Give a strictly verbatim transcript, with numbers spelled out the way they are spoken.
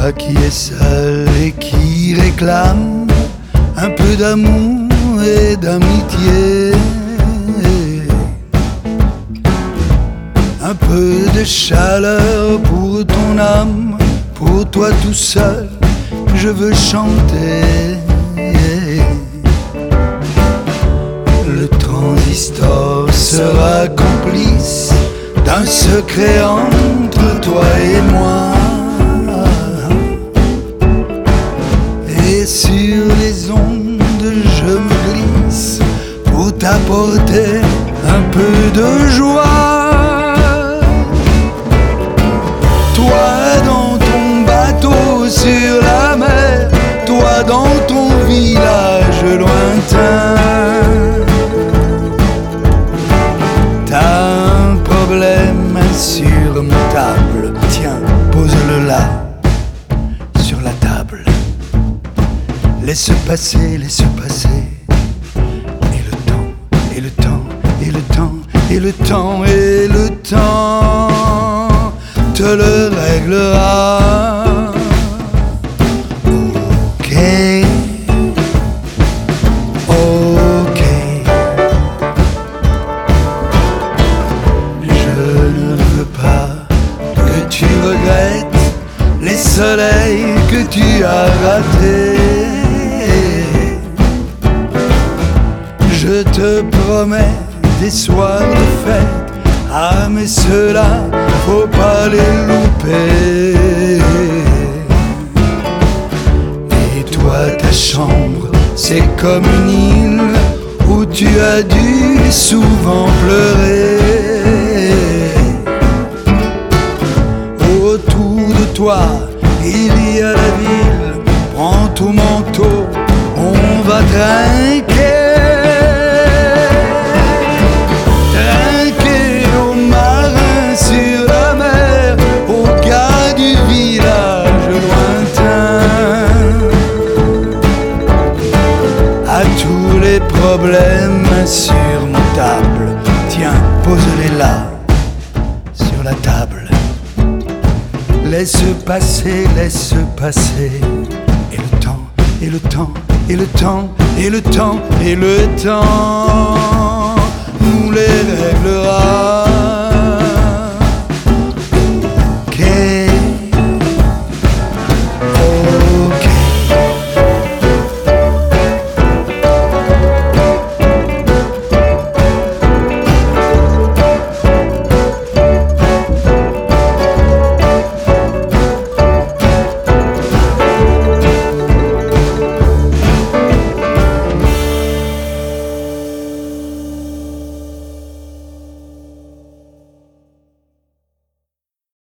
Toi qui es seul et qui réclame un peu d'amour et d'amitié, un peu de chaleur pour ton âme, pour toi tout seul, je veux chanter. Le transistor sera complice d'un secret entre toi et moi. Et sur les ondes je me glisse pour t'apporter un peu de joie. Toi dans ton bateau sur la mer, toi dans ton village lointain. T'as un problème insurmontable, tiens, pose-le là, sur la table. Laisse passer, laisse passer. Et le temps, et le temps, et le temps, et le temps, et le temps te le réglera. Ok, ok. Je ne veux pas que tu regrettes les soleils que tu as ratés. Je te promets des soirs de fête, ah mais ceux-là, faut pas les louper. Et toi ta chambre, c'est comme une île où tu as dû souvent pleurer. Autour de toi, il y a la ville, prends ton manteau, on va trinquer. Problèmes insurmontables, tiens, pose-les là, sur la table. Laisse passer, laisse passer. Et le temps, et le temps, et le temps, et le temps, et le temps